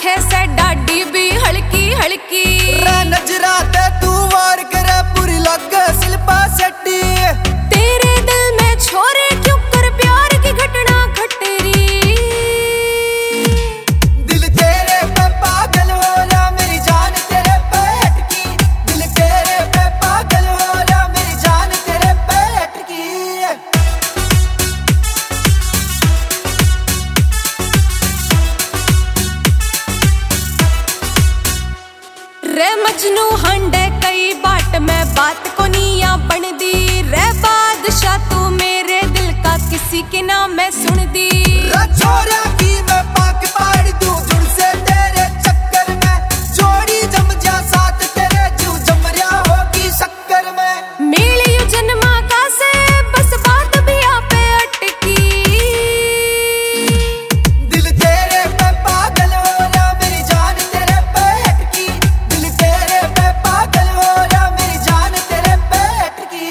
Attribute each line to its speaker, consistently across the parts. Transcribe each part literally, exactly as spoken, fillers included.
Speaker 1: रखे से डाडी भी हल्की हल्की
Speaker 2: नजरा ते तू वार करे पूरी लग शिल्पा शेट्टी।
Speaker 1: तेरे दिल में छोरे क्यों कर प्यार की घटना घट रही।
Speaker 2: दिल तेरे पे पागल हो रहा मेरी जान तेरे पे अटकी। दिल तेरे पे पागल हो रहा मेरी जान तेरे पे अटकी।
Speaker 1: रे मजनू हंडे कई बाट में बात को निया बन दी। रे बादशाह तू मेरे दिल का किसी के नाम में सुन दी।
Speaker 2: छोरा की मैं पाक पाड़ दूं जुड़ से तेरे चक्कर में। जोड़ी जम जा साथ तेरे जू जम रहा होगी शक्कर में।
Speaker 1: मिली जन्मा का से बस बात भी आप अटकी।
Speaker 2: दिल तेरे पे पागल हो रहा मेरी जान तेरे पे अटकी। दिल तेरे पे पागल हो रहा मेरी जान तेरे पे अटकी।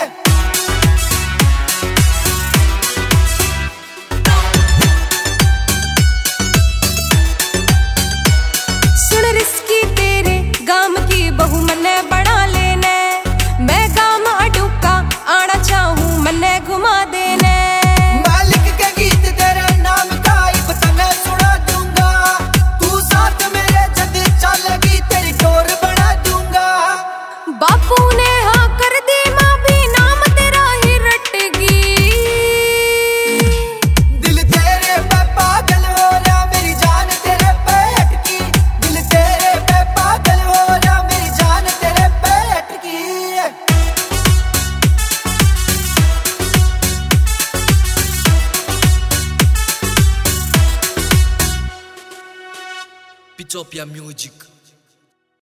Speaker 1: सुन रिस्की तेरे गाम की बहू मने बना लेने। मैं गाम अडूका आना चाहूं मने घुमा देने।
Speaker 2: मालिक के गीत तेरे नाम का एक तने सुना दूंगा। तू साथ मेरे जद चलेगी तेरी डोर बना दूंगा।
Speaker 1: बापू ने हाँ कर दी माँ भी नाम तेरा ही रटगी।
Speaker 2: दिल तेरे पे पागल हो रहा मेरी जान तेरे पे अटकी। दिल तेरे पे पागल हो रहा मेरी जान तेरे पे अटकी।
Speaker 3: Pitopia Music.